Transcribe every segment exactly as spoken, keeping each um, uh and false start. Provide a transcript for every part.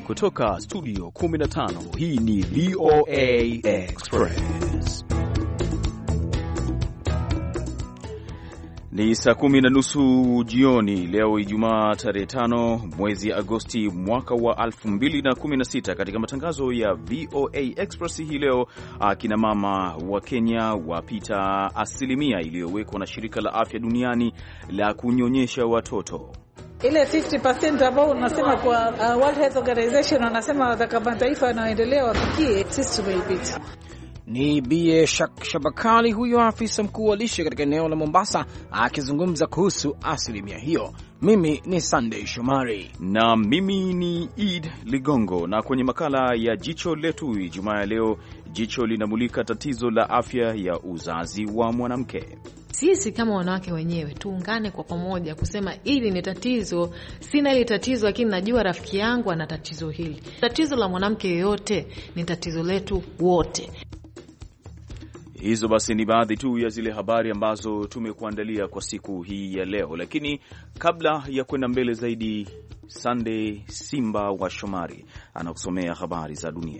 Kutoka studio kumi na tano, hii ni V O A Express. Ni saa kumi na nusu jioni leo Ijumaa tarehe tano mwezi Agosti mwaka wa elfu mbili na kumi na sita. Katika matangazo ya V O A Express hii leo, akina mama wa Kenya wapita asilimia iliyowekwa na shirika la afya duniani la kunyonyesha watoto. Ile fifty percent ambao unasema kwa uh, World Health Organization wanasema wataka mataifa yanayoendelea wafikie, sisi tumeipita. Ni Bie Shabakali, huyo afisa mkuu wa lishe katika eneo la Mombasa, akizungumza kuhusu asilimia hiyo. Mimi ni Sunday Shomari na mimi ni Eid Ligongo, na kwenye makala ya jicho letu Ijumaa ya leo, jicho linamulika tatizo la afya ya uzazi wa mwanamke. Sisi kama wanawake wenyewe tuungane kwa pamoja kusema hili ni tatizo. Sina ile tatizo, lakini najua rafiki yangu ana tatizo hili. Tatizo la mwanamke yeyote ni tatizo letu wote. Hizo basi ni baadhi tu ya zile habari ambazo tumekuandalia kwa siku hii ya leo, lakini kabla ya kwenda mbele zaidi, Sunday Simba wa Shomari anakusomea habari za dunia.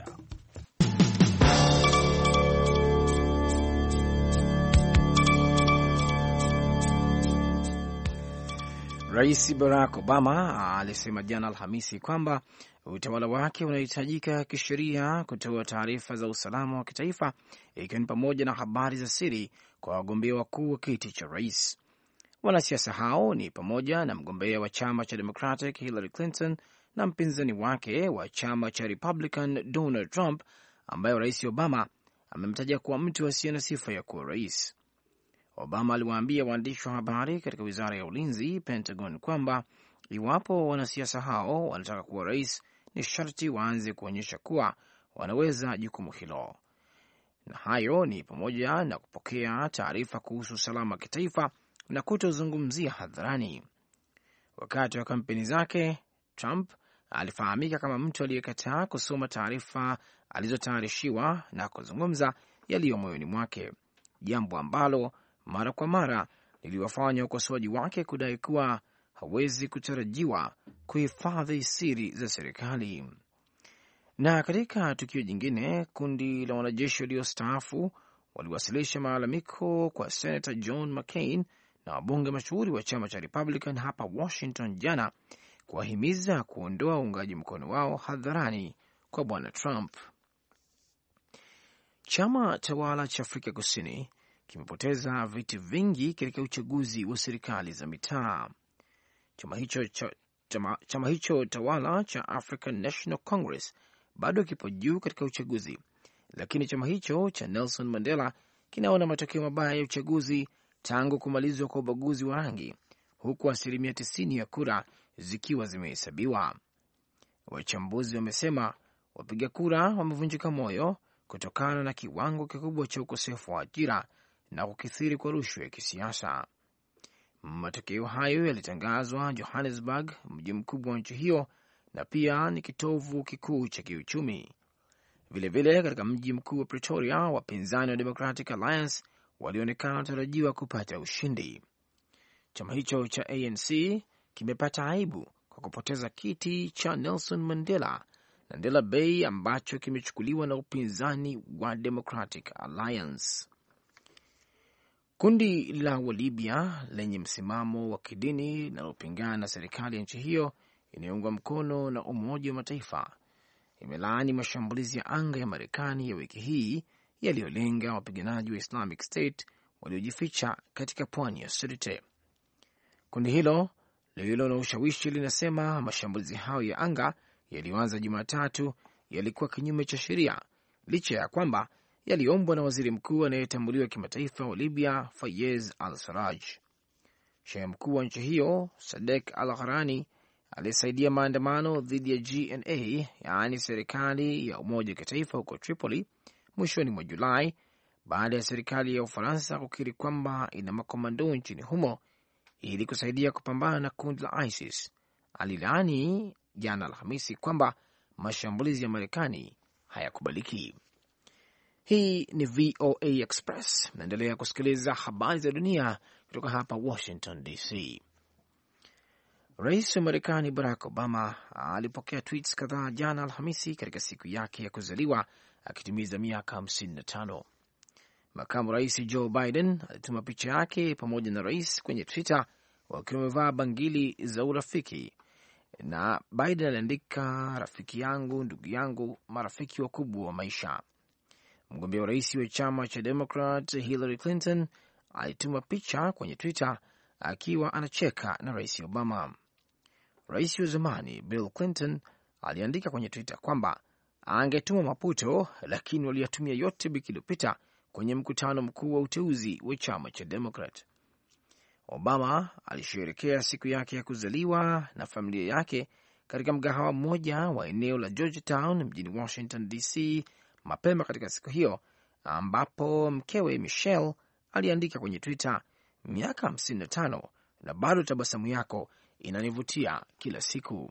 Rais Barack Obama alisema jana Alhamisi kwamba utawala wake unahitajika kisheria kutoa taarifa za usalama wa kitaifa, ikiwa ni pamoja na habari za siri kwa wagombea wakuu wa kiti cha rais. Wanasiasa hao ni pamoja na mgombea wa chama cha Democratic Hillary Clinton na mpinzani wake wa chama cha Republican Donald Trump, ambaye Rais Obama amemtaja kuwa mtu asiye na sifa ya kuwa rais. Obama aliwaambia waandishi wa habari katika wizara ya ulinzi, Pentagon, kwamba iwapo wanasiasa hao wanataka kuwa rais, ni sharti waanze kuonyesha kuwa wanaweza jukumu hilo, na hayo ni pamoja na kupokea taarifa kuhusu usalama wa kitaifa na kutozungumzia hadharani. Wakati wa kampeni zake, Trump alifahamika kama mtu aliyekataa kusoma taarifa alizotayarishiwa na kuzungumza yaliyo moyoni mwake, jambo ambalo mara kwa mara liliwafanya ukosoaji wake kudai kuwa hawezi kutarajiwa kuhifadhi siri za serikali. Na katika tukio jingine, kundi la wanajeshi waliostaafu waliwasilisha malalamiko kwa Senator John McCain na wabunge mashuhuri wa chama cha Republican hapa Washington jana, kuwahimiza kuondoa uungaji mkono wao hadharani kwa bwana Trump. Chama tawala cha Afrika Kusini kimepoteza viti vingi katika uchaguzi wa serikali za mitaa. Chama hicho, chama, chama hicho tawala cha African National Congress bado kipo juu katika uchaguzi, lakini chama hicho cha Nelson Mandela kinaona matokeo mabaya ya uchaguzi tangu kumalizwa kwa ubaguzi wa rangi, huku asilimia tisini ya kura zikiwa zimehesabiwa. Wachambuzi wamesema wapiga kura wamevunjika moyo kutokana na kiwango kikubwa cha ukosefu wa ajira na kukithiri kwa rushwa ya kisiasa. Matokeo hayo yalitangazwa Johannesburg, mji mkubwa wa nchi hiyo, na pia ni kitovu kikuu cha kiuchumi. Vilevile katika mji mkuu wa Pretoria, wapinzani wa Democratic Alliance walionekana wanatarajiwa kupata ushindi. Chama hicho cha A N C kimepata aibu kwa kupoteza kiti cha Nelson Mandela na Ndela Bay ambacho kimechukuliwa na upinzani wa Democratic Alliance. Kundi la Walibya lenye msimamo wa kidini linalopingana na serikali ya nchi hiyo inayoungwa mkono na Umoja wa Mataifa imelaani mashambulizi ya anga ya Marekani ya wiki hii yaliyolenga wapiganaji wa Islamic State waliojificha katika pwani ya Sirte. Kundi hilo lililo na ushawishi linasema mashambulizi hayo ya anga yaliyoanza Jumatatu yalikuwa kinyume cha sheria, licha ya kwamba yaliombwa na waziri mkuu anayetambuliwa kimataifa wa Libya, Fayez al-Sarraj. Shehe mkuu wa nchi hiyo, Sadek al-Gharani, alisaidia maandamano dhidi ya G N A, yaani serikali ya umoja wa kitaifa huko Tripoli, mwishoni mwa Julai, baada ya serikali ya Ufaransa kukiri kwamba ina makomando nchini humo ili kusaidia kupambana na kundi la ISIS. Alilaani jana Alhamisi kwamba mashambulizi ya Marekani hayakubaliki. Hii ni V O A Express. Naendelea kusikiliza habari za dunia kutoka hapa Washington D C. Rais wa Marekani Barack Obama alipokea tweets kadhaa jana Alhamisi katika siku yake ya kuzaliwa akitimiza miaka hamsini na tano. Makamu rais Joe Biden alituma picha yake pamoja na rais kwenye Twitter wakiwa wamevaa bangili za urafiki, na Biden aliandika, rafiki yangu, ndugu yangu, marafiki wakubwa wa maisha. Mgombea wa rais wa chama cha Democrat Hillary Clinton alituma picha kwenye Twitter akiwa anacheka na rais Obama. Rais wa zamani Bill Clinton aliandika kwenye Twitter kwamba angetuma maputo, lakini waliyatumia yote wiki iliyopita kwenye mkutano mkuu wa uteuzi wa chama cha Democrat. Obama alisherehekea siku yake ya kuzaliwa na familia yake katika mgahawa mmoja wa eneo la Georgetown mjini Washington D C mapema katika siku hiyo, ambapo mkewe Michelle aliandika kwenye Twitter, miaka hamsini na tano na bado tabasamu yako inanivutia kila siku.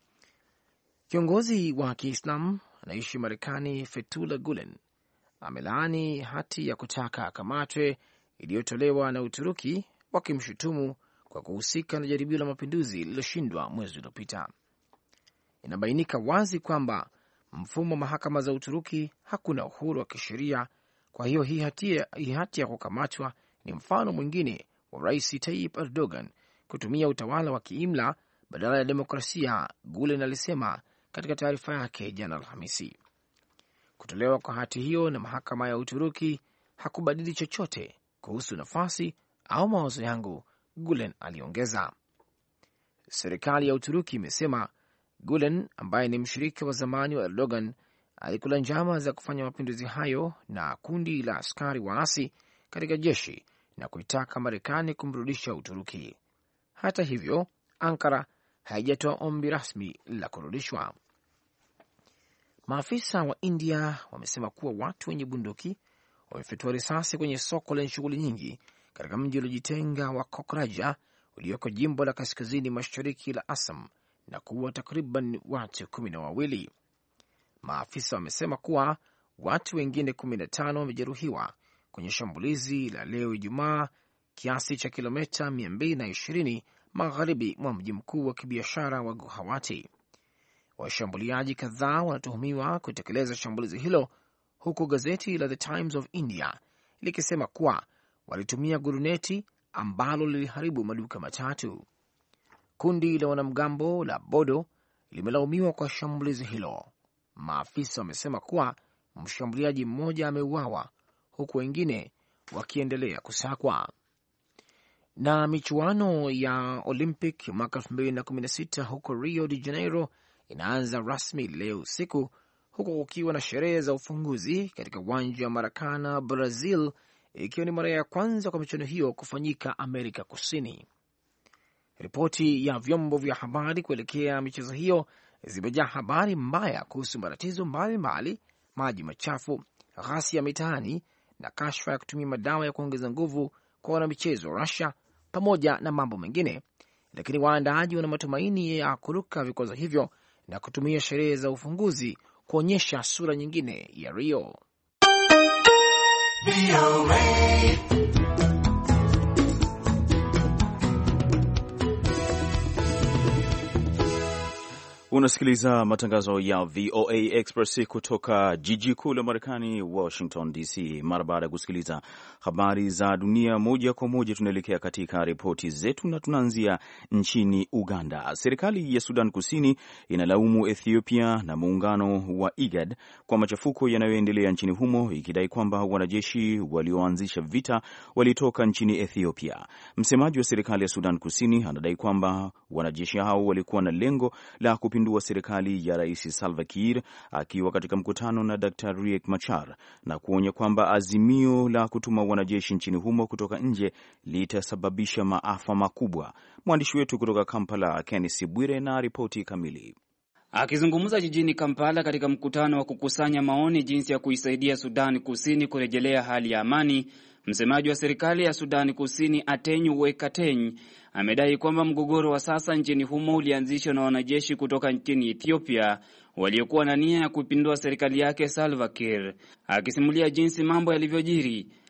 Kiongozi wa Kiislamu anaishi Marekani Fethullah Gulen amelaani hati ya kutaka akamatwe iliyotolewa na Uturuki, wakimshutumu kwa kuhusika na jaribio la mapinduzi lililoshindwa mwezi uliopita. Inabainika wazi kwamba mfumo wa mahakama za Uturuki hakuna uhuru wa kisheria. Kwa hiyo hii hati ya kukamatwa ni mfano mwingine wa Rais Tayyip Erdogan kutumia utawala wa kiimla badala ya demokrasia, Gulen alisema katika taarifa yake jana Alhamisi. Kutolewa kwa hati hiyo na mahakama ya Uturuki hakubadili chochote kuhusu nafasi au mawazo yangu, Gulen aliongeza. Serikali ya Uturuki imesema Gulen, ambaye ni mshirika wa zamani wa Erdogan, alikula njama za kufanya mapinduzi hayo na kundi la askari waasi katika jeshi na kuitaka Marekani kumrudisha Uturuki. Hata hivyo, Ankara haijatoa ombi rasmi la kurudishwa. Maafisa wa India wamesema kuwa watu wenye bunduki wamefyatua risasi kwenye soko lenye shughuli nyingi katika mji uliojitenga wa Kokraja ulioko jimbo la kaskazini mashariki la Assam na kuwa takriban watu kumi na wawili. Maafisa wamesema kuwa watu wengine kumi na tano wamejeruhiwa kwenye shambulizi la leo Ijumaa, kiasi cha kilomita mia mbili na ishirini magharibi mwa mji mkuu wa kibiashara wa Guwahati. Washambuliaji kadhaa wanatuhumiwa kutekeleza shambulizi hilo, huku gazeti la The Times of India likisema kuwa walitumia guruneti ambalo liliharibu maduka matatu. Kundi la wanamgambo la Bodo limelaumiwa kwa shambulizi hilo. Maafisa wamesema kuwa mshambuliaji mmoja ameuawa huku wengine wakiendelea kusakwa. Na michuano ya Olympic mwaka elfu mbili na kumi na sita huko Rio de Janeiro inaanza rasmi leo usiku, huku kukiwa na sherehe za ufunguzi katika uwanja wa Maracana, Brazil, ikiwa ni mara ya kwanza kwa michuano hiyo kufanyika Amerika Kusini. Ripoti ya vyombo vya habari kuelekea michezo hiyo zimejaa habari mbaya kuhusu matatizo mbalimbali, maji machafu, ghasia mitaani na kashfa ya kutumia madawa ya kuongeza nguvu kwa wanamichezo wa Russia, pamoja na mambo mengine, lakini waandaaji wana matumaini ya kuruka vikwazo hivyo na kutumia sherehe za ufunguzi kuonyesha sura nyingine ya Rio. Unasikiliza matangazo ya V O A Express kutoka jiji kuu la Marekani, Washington D C. Mara baada ya kusikiliza habari za dunia moja kwa moja, tunaelekea katika ripoti zetu na tunaanzia nchini Uganda. Serikali ya Sudan Kusini inalaumu Ethiopia na muungano wa IGAD kwa machafuko yanayoendelea nchini humo, ikidai kwamba wanajeshi walioanzisha vita walitoka nchini Ethiopia. Msemaji wa serikali ya Sudan Kusini anadai kwamba wanajeshi hao walikuwa na lengo la kupindua serikali ya Rais Salva Kiir akiwa katika mkutano na Daktari Riek Machar, na kuonya kwamba azimio la kutuma wanajeshi nchini humo kutoka nje litasababisha maafa makubwa. Mwandishi wetu kutoka Kampala, Kenneth Bwire, na ripoti kamili. Akizungumza jijini Kampala katika mkutano wa kukusanya maoni jinsi ya kuisaidia Sudan Kusini kurejelea hali ya amani, msemaji wa serikali ya Sudan Kusini Atenyu Wekateny amedai kwamba mgogoro wa sasa nchini humo ulianzishwa na wanajeshi kutoka nchini Ethiopia waliokuwa na nia ya kupindua serikali yake Salva Kiir. Akisimulia jinsi mambo yalivyojiri,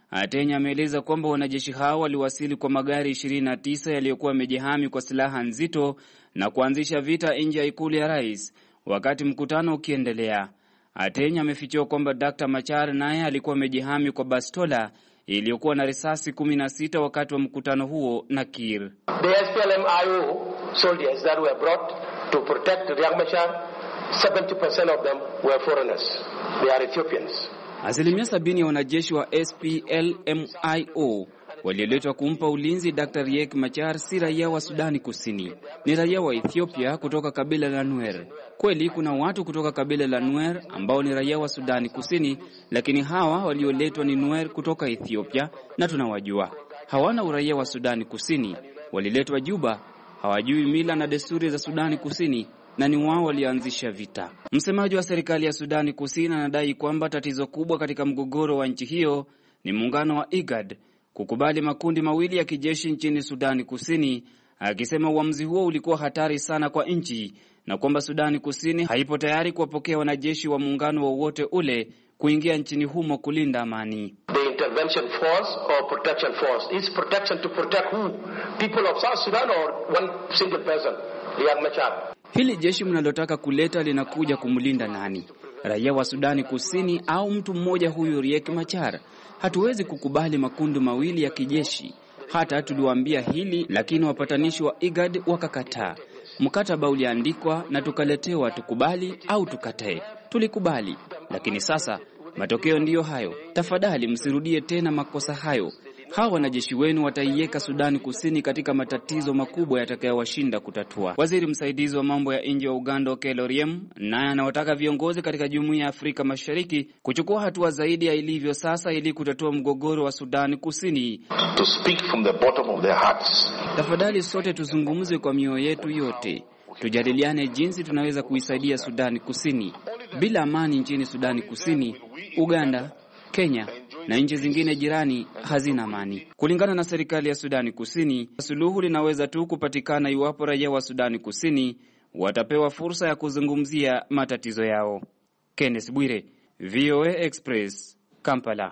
Ateny ameeleza kwamba wanajeshi hao waliwasili kwa magari ishirini na tisa yaliyokuwa yamejihami kwa silaha nzito na kuanzisha vita nje ya ikulu ya rais wakati mkutano ukiendelea. Ateny amefichua kwamba Daktari Machar naye alikuwa amejihami kwa bastola iliyokuwa na risasi kumi na sita wakati wa mkutano huo na Kiir. The S P L M I O soldiers that were brought to protect Riek Machar, seventy percent of them were foreigners. They are Ethiopians. Asilimia sabini ya wanajeshi wa S P L M I O walioletwa kumpa ulinzi Daktari Riek Machar si raia wa Sudani Kusini, ni raia wa Ethiopia kutoka kabila la Nuer. Kweli kuna watu kutoka kabila la Nuer ambao ni raia wa Sudani Kusini, lakini hawa walioletwa ni Nuer kutoka Ethiopia na tunawajua. Hawana uraia wa Sudani Kusini, waliletwa Juba, hawajui mila na desturi za Sudani Kusini na ni wao walianzisha vita. Msemaji wa serikali ya Sudani Kusini anadai kwamba tatizo kubwa katika mgogoro wa nchi hiyo ni muungano wa IGAD kukubali makundi mawili ya kijeshi nchini Sudani Kusini, akisema uamuzi huo ulikuwa hatari sana kwa nchi na kwamba Sudani Kusini haipo tayari kuwapokea wanajeshi wa muungano wowote ule kuingia nchini humo kulinda amani. The intervention force or protection force is protection to protect who? People of South Sudan or one single person, Riek Machar? Hili jeshi mnalotaka kuleta linakuja kumlinda nani? Raia wa Sudani Kusini au mtu mmoja huyu Riek Machar? Hatuwezi kukubali makundi mawili ya kijeshi. Hata tuliwaambia hili, lakini wapatanishi wa IGAD wakakataa. Mkataba uliandikwa na tukaletewa tukubali au tukatae. Tulikubali, lakini sasa matokeo ndiyo hayo. Tafadhali msirudie tena makosa hayo. Hawa wanajeshi wenu wataiweka Sudani Kusini katika matatizo makubwa yatakayowashinda kutatua. Waziri msaidizi wa mambo ya nje wa Uganda Okello Oryem naye anawataka viongozi katika Jumuiya ya Afrika Mashariki kuchukua hatua zaidi ya ilivyo sasa ili kutatua mgogoro wa Sudani Kusini. To speak from the bottom of their hearts. Tafadhali sote tuzungumze kwa mioyo yetu yote. Tujadiliane jinsi tunaweza kuisaidia Sudani Kusini. Bila amani nchini Sudani Kusini, Uganda, Kenya na nchi zingine jirani hazina amani. Kulingana na serikali ya Sudani Kusini, suluhu linaweza tu kupatikana iwapo raia wa Sudani Kusini watapewa fursa ya kuzungumzia matatizo yao. Kenneth Bwire, V O A Express, Kampala.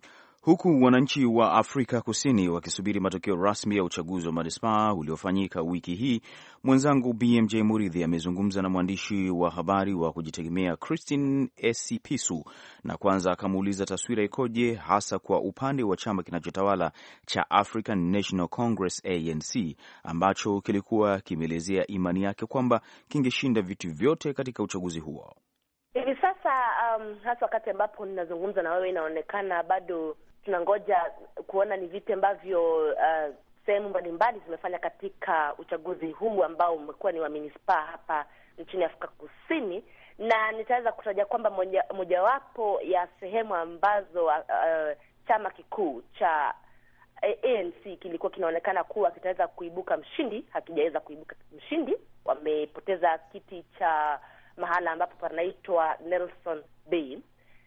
Huku wananchi wa Afrika Kusini wakisubiri matokeo rasmi ya uchaguzi wa manispaa uliofanyika wiki hii, mwenzangu B M J Muridhi amezungumza na mwandishi wa habari wa kujitegemea Christine Esipisu, na kwanza akamuuliza taswira ikoje hasa kwa upande wa chama kinachotawala cha African National Congress A N C ambacho kilikuwa kimeelezea imani yake kwamba kingeshinda vitu vyote katika uchaguzi huo. Hivi sasa um, hasa wakati ambapo ninazungumza na wewe inaonekana bado tunangoja kuona ni vipi ambavyo uh, sehemu mbalimbali zimefanya katika uchaguzi huu ambao umekuwa ni wa manispaa hapa nchini Afrika Kusini, na nitaweza kutaja kwamba moja, mojawapo ya sehemu ambazo uh, chama kikuu cha A N C kilikuwa kinaonekana kuwa kitaweza kuibuka mshindi, hakijaweza kuibuka mshindi. Wamepoteza kiti cha mahala ambapo panaitwa Nelson Bay.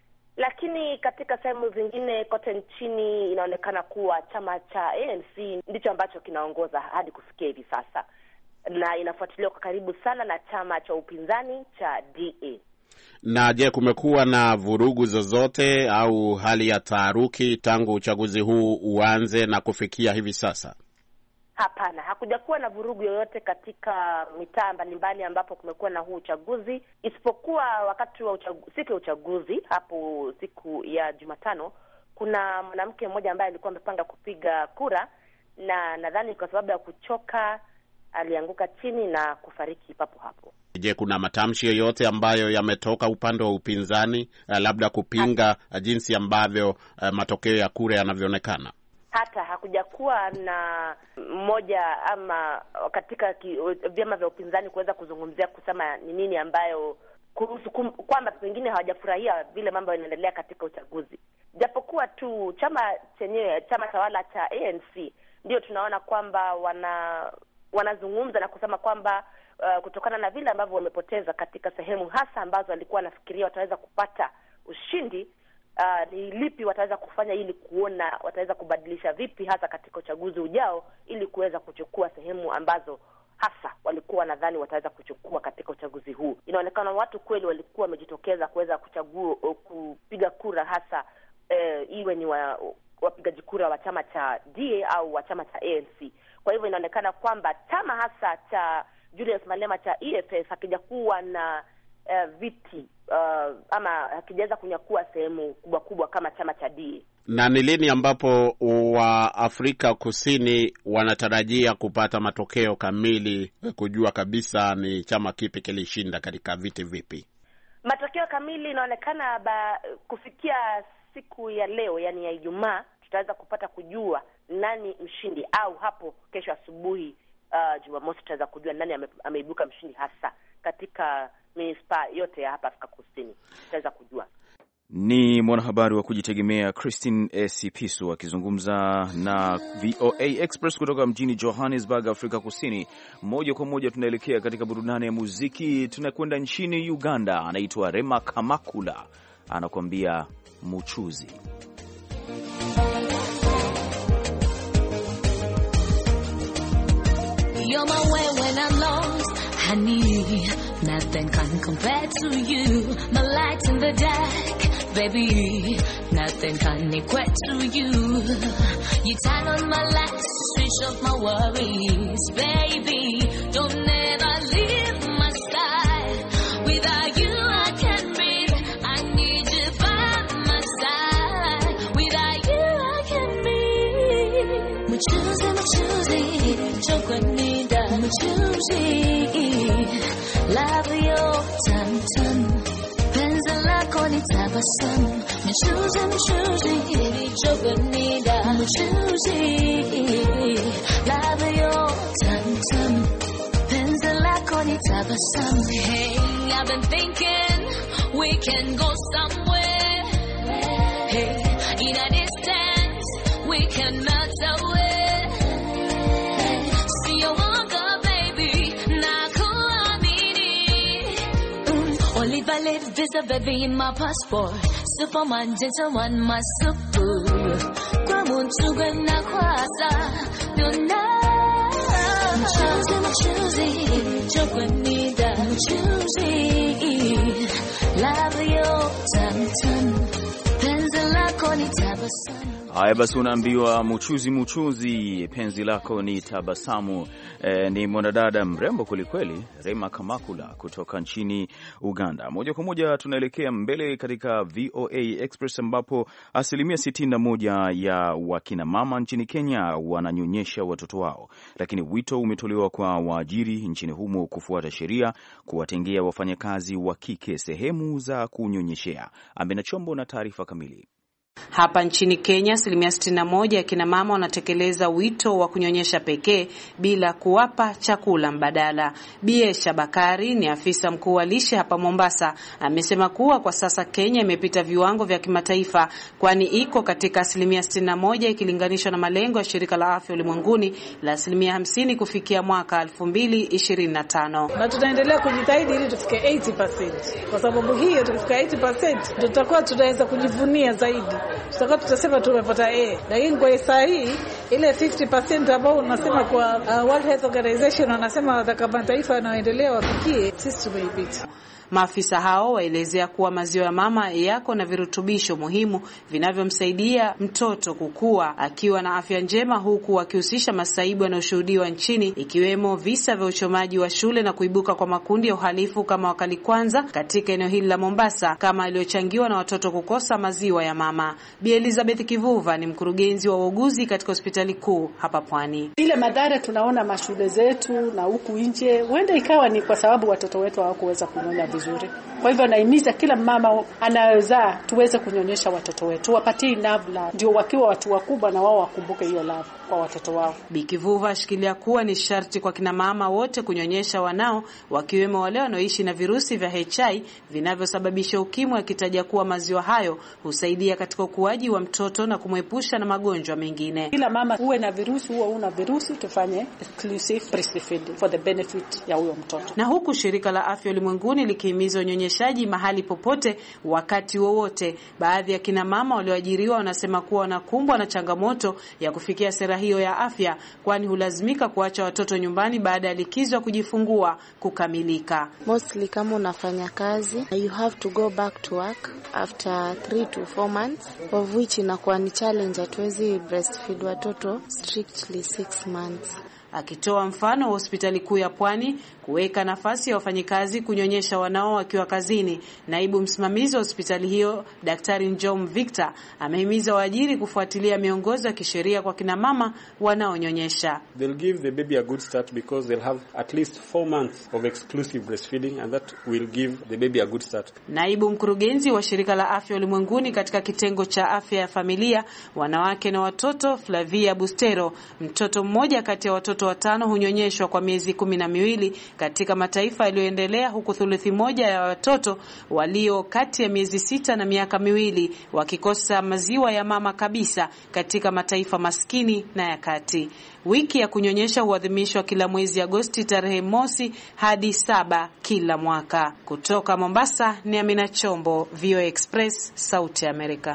Lakini katika sehemu zingine kote nchini inaonekana kuwa chama cha A N C ndicho ambacho kinaongoza hadi kufikia hivi sasa, na inafuatiliwa kwa karibu sana na chama cha upinzani cha D A. Na je, kumekuwa na vurugu zozote au hali ya taharuki tangu uchaguzi huu uanze na kufikia hivi sasa? Hapana, hakujakuwa na vurugu yoyote katika mitaa mbalimbali ambapo kumekuwa na huu uchaguzi, isipokuwa wakati wa uchaguzi, siku ya uchaguzi hapo siku ya Jumatano, kuna mwanamke mmoja ambaye alikuwa amepanga kupiga kura, na nadhani kwa sababu ya kuchoka alianguka chini na kufariki papo hapo. Je, kuna matamshi yoyote ambayo yametoka upande wa upinzani labda kupinga jinsi ambavyo matokeo ya kura yanavyoonekana? Hata hakujakuwa na mmoja ama katika vyama vya upinzani kuweza kuzungumzia kusema ni nini ambayo kuhusu kwamba pengine hawajafurahia vile mambo yanaendelea katika uchaguzi. Japokuwa tu chama chenyewe, chama tawala cha A N C, ndio tunaona kwamba wana wanazungumza na kusema kwamba uh, kutokana na vile ambavyo wamepoteza katika sehemu hasa ambazo walikuwa wanafikiria wataweza kupata ushindi, Uh, ni lipi wataweza kufanya ili kuona wataweza kubadilisha vipi hasa katika uchaguzi ujao ili kuweza kuchukua sehemu ambazo hasa walikuwa nadhani wataweza kuchukua katika uchaguzi huu. Inaonekana watu kweli walikuwa wamejitokeza kuweza kuchagua kupiga kura hasa uh, iwe ni wa wapigaji kura wa chama cha D A au wa chama cha A N C. Kwa hivyo inaonekana kwamba chama hasa cha Julius Malema cha E F F hakijakuwa na uh, viti uh, ama hakijaweza kunyakua sehemu kubwa kubwa kama chama cha D A. Na ni lini ambapo wa Afrika Kusini wanatarajia kupata matokeo kamili kujua kabisa ni chama kipi kilishinda katika viti vipi? Matokeo kamili inaonekana ba, kufikia siku ya leo, yani ya Ijumaa, tutaweza kupata kujua nani mshindi, au hapo kesho asubuhi uh, Jumamosi tutaweza kujua nani ame, ameibuka mshindi hasa katika minispa yote ya hapa Afrika Kusini. Tutaweza kujua. Ni mwanahabari wa kujitegemea Christine Esipisu akizungumza na V O A Express kutoka mjini Johannesburg, Afrika Kusini. Moja kwa moja tunaelekea katika burudani ya muziki. Tunakwenda nchini Uganda. Anaitwa Rema Kamakula, anakuambia Muchuzi. You're my way when I'm lost, honey. Nothing can compare to you. My light in the dark, baby. Nothing can equate to you. You turn on my lights, switch off my worries, baby. Don't ever leave my side. Without you I can't breathe. I need you by my side. Without you I can't breathe. I'm choosing, I'm choosing. Chocolate, I'm choosing. Love your tum tum. Penzi lako ni tabasamu. I'm choosing, I'm choosing. Chocolate, I'm choosing. Love your tum tum. Penzi lako ni tabasamu. Hey, I've been thinking we can go somewhere. Hey, in a distance we can melt away. See you walk up, baby. Only valid visa, baby, in my passport. Superman, gentleman, my super. Kwa muntu gana kwasa, yuna. I'm choosing, I'm choosing. Chocolate, I'm choosing. Love your tum tum. Penzi lako ni tabasamu. Haya basi, unaambiwa muchuzi muchuzi, penzi lako ni tabasamu. E, ni mwanadada mrembo kwelikweli, Rema Kamakula kutoka nchini Uganda. Moja kwa moja tunaelekea mbele katika V O A Express, ambapo asilimia sitini na moja ya wakina mama nchini Kenya wananyonyesha watoto wao, lakini wito umetolewa kwa waajiri nchini humo kufuata sheria kuwatengea wafanyakazi wa kike sehemu za kunyonyeshea. Amena Chombo na taarifa kamili. Hapa nchini Kenya, asilimia sitini na moja ya kina mama wanatekeleza wito wa kunyonyesha pekee bila kuwapa chakula mbadala. Biesha Bakari ni afisa mkuu wa lishe hapa Mombasa, amesema kuwa kwa sasa Kenya imepita viwango vya kimataifa, kwani iko katika asilimia sitini na moja ikilinganishwa na malengo ya shirika la afya ulimwenguni la asilimia hamsini kufikia mwaka elfu mbili ishirini na tano. Na tutaendelea kujitahidi ili tufike eighty percent. Kwa sababu hiyo tukifika eighty percent tutakuwa tunaweza kujivunia zaidi. Tutakuwa tutasema tumepata A. Lakini kwa saa hii ile fifty percent ambao unasema kwa uh, World Health Organization wanasema wataka mataifa yanayoendelea wafikie, sisi tumeipita. Maafisa hao waelezea kuwa maziwa ya mama yako na virutubisho muhimu vinavyomsaidia mtoto kukua akiwa na afya njema, huku wakihusisha masaibu yanayoshuhudiwa nchini ikiwemo visa vya uchomaji wa shule na kuibuka kwa makundi ya uhalifu kama Wakali Kwanza katika eneo hili la Mombasa, kama iliyochangiwa na watoto kukosa maziwa ya mama. Bi Elizabeth Kivuva ni mkurugenzi wa uuguzi katika hospitali kuu hapa Pwani. Ile madhara tunaona mashule zetu na huku nje, huenda ikawa ni kwa sababu watoto wetu hawakuweza kunyonya vizuri. Kwa hivyo naimiza kila mama anayezaa tuweze kunyonyesha watoto wetu, wapatie navla, ndio wakiwa watu wakubwa na wao wakumbuke hiyo love kwa watoto wao. Bikivuva ashikilia kuwa ni sharti kwa kina mama wote kunyonyesha wanao, wakiwemo wale wanaoishi na virusi vya H I vinavyosababisha ukimwi, akitaja kuwa maziwa hayo husaidia katika ukuaji wa mtoto na kumwepusha na magonjwa mengine. Kila mama uwe na virusi huo una virusi, tufanye exclusive breastfeeding for the benefit ya huyo mtoto. Na huku shirika la afya ulimwenguni liki kuhimiza unyonyeshaji mahali popote wakati wowote. Baadhi ya kina mama walioajiriwa wanasema kuwa wanakumbwa na changamoto ya kufikia sera hiyo ya afya, kwani hulazimika kuacha watoto nyumbani baada ya likizo ya kujifungua kukamilika. Mostly kama unafanya kazi, you have to go back to work after three to four months, of which inakuwa ni challenge. Hatuwezi breastfeed watoto strictly six months. Akitoa mfano wa hospitali kuu ya Pwani kuweka nafasi ya wafanyikazi kunyonyesha wanao wakiwa kazini, naibu msimamizi wa hospitali hiyo Daktari Njom Victor amehimiza waajiri kufuatilia miongozo ya kisheria kwa kina mama wanaonyonyesha. They'll give the baby a good start because they'll have at least four months of exclusive breastfeeding, and that will give the baby a good start. Naibu mkurugenzi wa Shirika la Afya Ulimwenguni katika kitengo cha afya ya familia, wanawake na watoto, Flavia Bustero, mtoto mmoja kati ya watoto watano hunyonyeshwa kwa miezi kumi na miwili katika mataifa yaliyoendelea, huku thuluthi moja ya watoto walio kati ya miezi sita na miaka miwili wakikosa maziwa ya mama kabisa katika mataifa maskini na ya kati. Wiki ya kunyonyesha huadhimishwa kila mwezi Agosti tarehe mosi hadi saba kila mwaka. Kutoka Mombasa ni Amina Chombo, V O A Express, Sauti ya Amerika.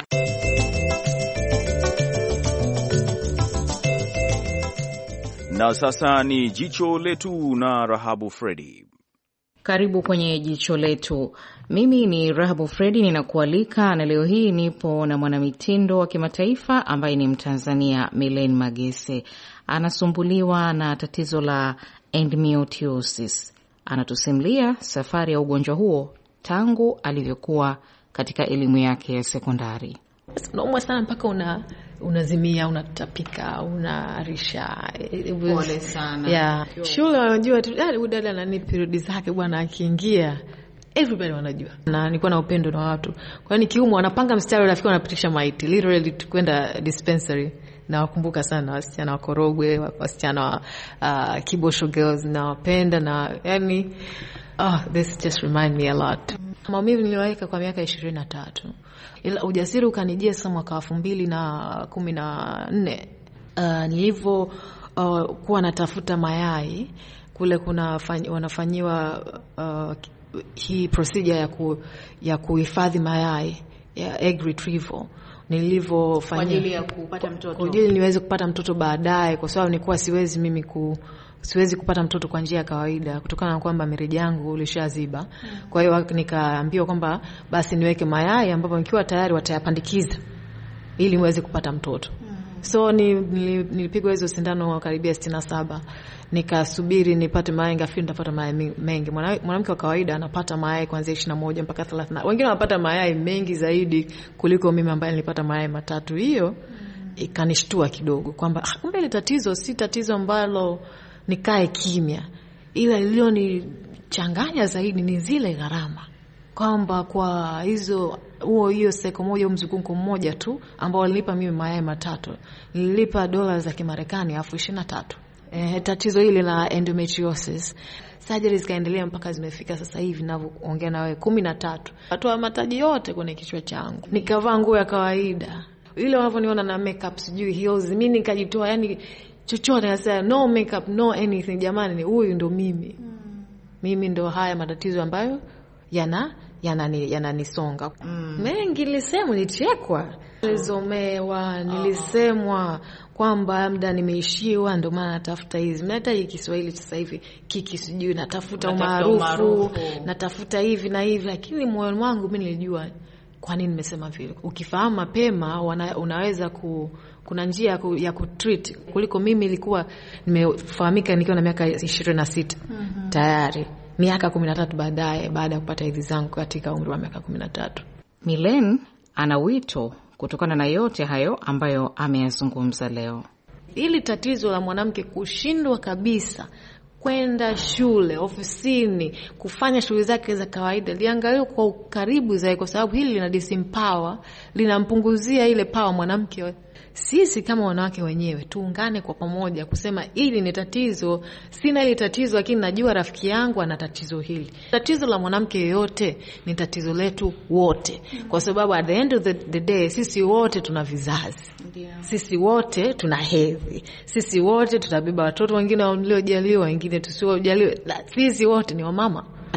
Na sasa ni jicho letu na Rahabu Fredi. Karibu kwenye jicho letu. Mimi ni Rahabu Fredi, ninakualika na leo hii nipo na mwanamitindo wa kimataifa ambaye ni Mtanzania, Milene Magese. Anasumbuliwa na tatizo la endometriosis. Anatusimulia safari ya ugonjwa huo tangu alivyokuwa katika elimu yake ya sekondari. Unaumwa sana mpaka una unazimia, unatapika, unarisha. Pole sana. Yeah. Shule wanajua tu dada dada nani period zake bwana akiingia. Everybody wanajua. Na nilikuwa na upendo na watu. Kwa hiyo nikiumwa wanapanga mstari rafiki wanapitisha maiti. Literally kwenda dispensary. Na wakumbuka sana wasichana wa Korogwe, wasichana wa uh, Kibosho girls na wapenda na yani oh, this just remind me a lot. Maumivu niliweka kwa miaka ishirini na tatu. Ila ujasiri ukanijia sasa mwaka elfu mbili na kumi na nne. Uh, nilivyo uh, kuwa natafuta mayai kule kuna fanyi, wanafanyiwa uh, hii procedure ya ku, ya kuhifadhi mayai ya egg retrieval. Nilivyofanya kwa ajili ya kupata mtoto. Kwa ajili niweze kupata mtoto baadaye, kwa sababu nilikuwa siwezi mimi ku siwezi kupata mtoto kwa njia ya kawaida kutokana na kwamba mirija yangu ulishaziba. Mm. Kwa hiyo nikaambiwa kwamba basi niweke mayai ambapo nikiwa tayari watayapandikiza ili niweze kupata mtoto. Mm. So ni nilipigwa hizo sindano karibia sitini na saba. Nikasubiri nipate mayai, ngafi nitapata mayai mengi. Mwanamke wa kawaida anapata mayai kuanzia ishirini na moja mpaka thelathini. Wengine wanapata mayai mengi zaidi kuliko mimi ambaye nilipata mayai matatu. Hiyo mm. ikanishtua kidogo kwamba kumbe ile tatizo si tatizo ambalo nikae kimya, ila ilio ni changanya zaidi ni zile gharama, kwamba kwa hizo huo hiyo seko moja mzunguko mmoja tu ambao walinipa mimi mayai matatu nililipa dola za Kimarekani elfu ishirini na tatu. Eh, tatizo hili la endometriosis surgeries kaendelea mpaka zimefika sasa hivi ninavyoongea na wewe kumi na tatu. Watoa mataji yote kwenye kichwa changu, nikavaa nguo ya kawaida ile wanavyoniona na makeup sijui heels, mimi nikajitoa yani chochote, nasema no makeup no anything. Jamani, huyu ndo mimi. Mm. Mimi ndo haya matatizo ambayo yana yanani yananisonga. Mm. Mengi nilisemwa, nilichekwa, nilizomewa, nilisemwa kwamba muda nimeishiwa ndio maana natafuta hizi. Mimi hata hii Kiswahili sasa hivi kiki sijui natafuta umaarufu, natafuta hivi na hivi, lakini moyo wangu mimi nilijua kwa nini nimesema vile. Ukifahamu mapema wana, unaweza ku kuna njia ya, ku, ya kutreat kuliko mimi ilikuwa nimefahamika nikiwa na miaka ishirini na sita. Mm-hmm. Tayari miaka kumi na tatu baadaye baada ya kupata hizi zangu katika umri wa miaka kumi na tatu. Milene ana wito kutokana na yote hayo ambayo ameyazungumza leo. Ili tatizo la mwanamke kushindwa kabisa kwenda shule, ofisini, kufanya shughuli zake za kawaida liangaliwe kwa karibu zaidi, kwa sababu hili lina disempower, linampunguzia ile power mwanamke. Sisi kama wanawake wenyewe tuungane kwa pamoja kusema hili ni tatizo, sina ile tatizo lakini najua rafiki yangu ana tatizo hili. Tatizo la mwanamke yote ni tatizo letu wote, kwa sababu at the end of the, the day sisi wote tuna vizazi. Yeah. Sisi wote tuna hedhi. Sisi wote tutabeba watoto, wengine waliojaliwa, wengine tusiojaliwa. Sisi wote ni wamama.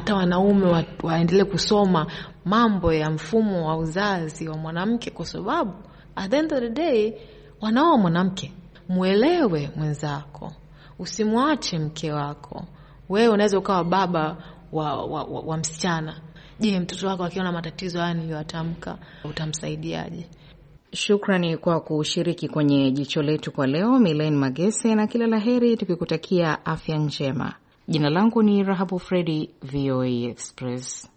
hata wanaume wa, waendelee kusoma mambo ya mfumo wa uzazi wa mwanamke, kwa sababu at the end of the day wanaoa mwanamke. Muelewe mwenzako, usimwache mke wako. Wewe unaweza ukawa baba wa, wa, wa, wa msichana. Je, mtoto wako akiona matatizo haya niliyotamka utamsaidiaje? Shukrani kwa kushiriki kwenye jicho letu kwa leo, Milen Magese, na kila laheri tukikutakia afya njema. Jina langu ni Rahabu Fredi, V O A Express.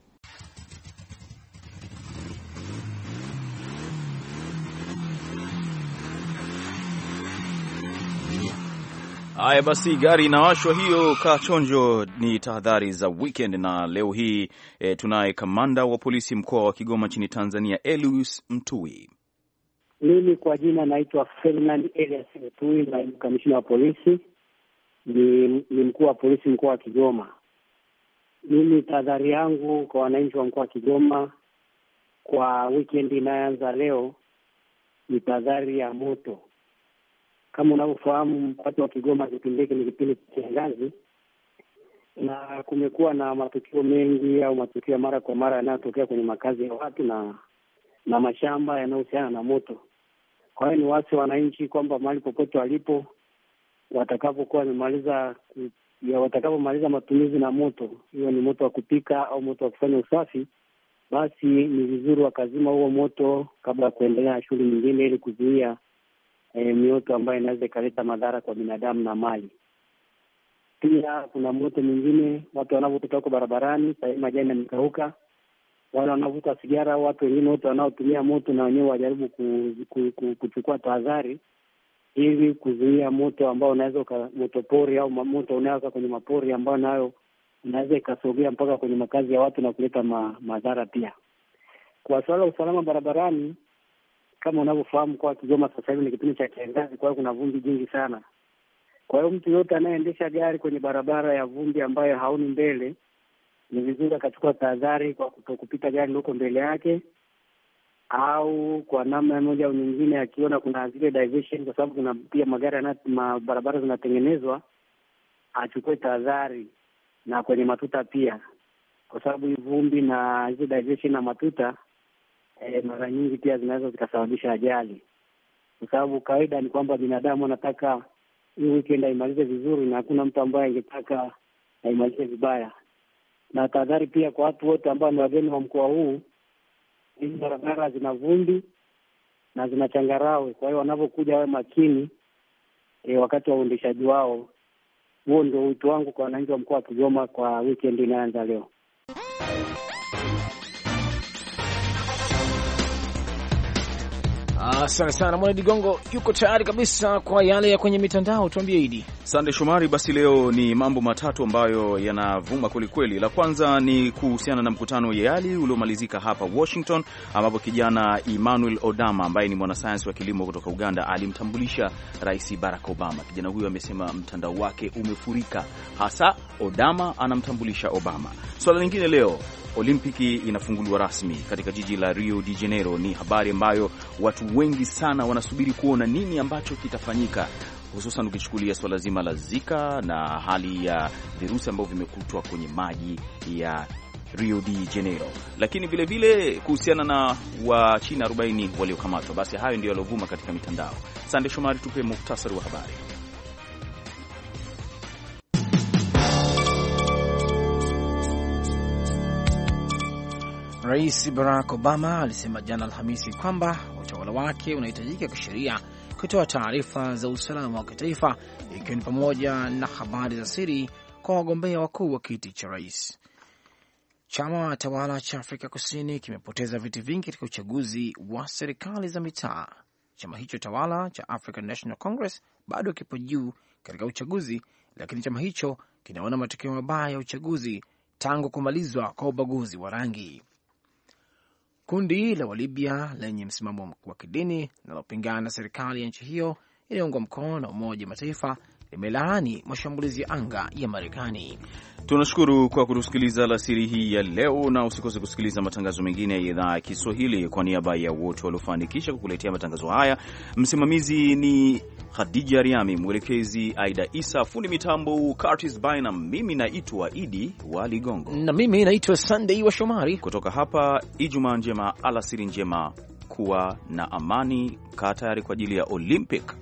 Haya basi, gari inawashwa hiyo, kachonjo. Ni tahadhari za weekend, na leo hii e, tunaye kamanda wa polisi mkoa wa Kigoma nchini Tanzania, Elius Mtui. Mimi kwa jina naitwa Ferdinand Elias Mtui, na kamishna wa polisi, ni, ni mkuu wa polisi mkoa wa Kigoma. Mimi tahadhari yangu kwa wananchi wa mkoa wa Kigoma kwa weekend inayoanza leo ni tahadhari ya moto. Kama unavyofahamu, watu wa Kigoma kipindi hiki ni kipindi cha kiangazi, na kumekuwa na matukio mengi au matukio mara kwa mara yanayotokea kwenye makazi ya watu na na mashamba yanayohusiana na moto. Kwa hiyo ni wasi wananchi kwamba mahali popote walipo, watakapokuwa wamemaliza ya watakapomaliza matumizi na moto, hiyo ni moto wa kupika au moto wa kufanya usafi, basi ni vizuri wakazima huo moto kabla ya kuendelea na shughuli nyingine, ili kuzuia E, mioto ambayo inaweza ikaleta madhara kwa binadamu na mali. Pia kuna moto mwingine, watu wanavuta huko barabarani, sasa majani yamekauka, wale wanavuta sigara, watu wengine wote wanaotumia moto, na wenyewe wajaribu ku, ku, ku, kuchukua tahadhari ili kuzuia moto ambao unaweza moto pori au moto unaoka kwenye mapori ambao nayo unaweza ikasogea mpaka kwenye makazi ya watu na kuleta ma, madhara pia. Kwa swala la usalama barabarani, kama unavyofahamu kwa Kigoma sasa hivi ni kipindi cha kiangazi, kwa hiyo kuna vumbi jingi sana. Kwa hiyo mtu yote anayeendesha gari kwenye barabara ya vumbi ambayo haoni mbele, ni vizuri akachukua tahadhari kwa kutokupita gari huko mbele yake, au kwa namna moja au nyingine akiona kuna zile diversion, kwa sababu kuna pia magari na barabara zinatengenezwa, achukue tahadhari, na kwenye matuta pia, kwa sababu vumbi na hizo diversion na matuta E, mara nyingi pia zinaweza zikasababisha ajali, kwa sababu kawaida ni kwamba binadamu anataka hii weekend aimalize vizuri, na hakuna mtu ambaye angetaka aimalize vibaya. Na tahadhari pia kwa watu wote ambao ni wageni wa mkoa huu, hizi barabara zina vumbi na zina changarawe, kwa hiyo wanapokuja wawe makini e, wakati wa uendeshaji wao. Huo ndio wito wangu kwa wananchi wa mkoa wa Kigoma kwa weekend inaanza leo. Asante sana Mwana Digongo, yuko tayari kabisa kwa yale ya kwenye mitandao. Tuambie Idi. Sande Shomari, basi leo ni mambo matatu ambayo yanavuma kwelikweli. La kwanza ni kuhusiana na mkutano YALI uliomalizika hapa Washington, ambapo kijana Emmanuel Odama ambaye ni mwanasayansi wa kilimo kutoka Uganda alimtambulisha Rais Barack Obama. Kijana huyo amesema mtandao wake umefurika, hasa Odama anamtambulisha Obama. Swala lingine leo, Olimpiki inafunguliwa rasmi katika jiji la Rio de Janeiro. Ni habari ambayo watu wengi sana wanasubiri kuona nini ambacho kitafanyika, hususan ukichukulia swala zima la Zika na hali ya virusi ambavyo vimekutwa kwenye maji ya Rio de Janeiro, lakini vile vile kuhusiana na wa China arobaini waliokamatwa. Basi hayo ndio yalovuma katika mitandao. Sande Shomari, tupe muhtasari wa habari. Rais Barack Obama alisema jana Alhamisi kwamba utawala wake unahitajika kisheria kutoa taarifa za usalama wa kitaifa, ikiwa ni pamoja na habari za siri kwa wagombea wakuu wa kiti cha rais. Chama tawala cha Afrika Kusini kimepoteza viti vingi katika uchaguzi wa serikali za mitaa. Chama hicho tawala cha African National Congress bado kipo juu katika uchaguzi, lakini chama hicho kinaona matokeo mabaya ya uchaguzi tangu kumalizwa kwa ubaguzi wa rangi. Kundi la Walibya lenye msimamo wa kidini linalopingana na serikali ya nchi hiyo inayoungwa mkono na Umoja wa Mataifa limelaani mashambulizi ya anga ya Marekani. Tunashukuru kwa kutusikiliza alasiri hii ya leo, na usikose kusikiliza matangazo mengine ya idhaa ya Kiswahili. Kwa niaba ya wote waliofanikisha kukuletea matangazo haya, msimamizi ni Khadija Riami, mwelekezi Aida Isa, fundi mitambo Curtis Bynum, mimi naitwa Idi wa Ligongo na mimi naitwa Sunday wa Shomari. Kutoka hapa Ijumaa njema, alasiri njema, kuwa na amani, kaa tayari kwa ajili ya Olympic.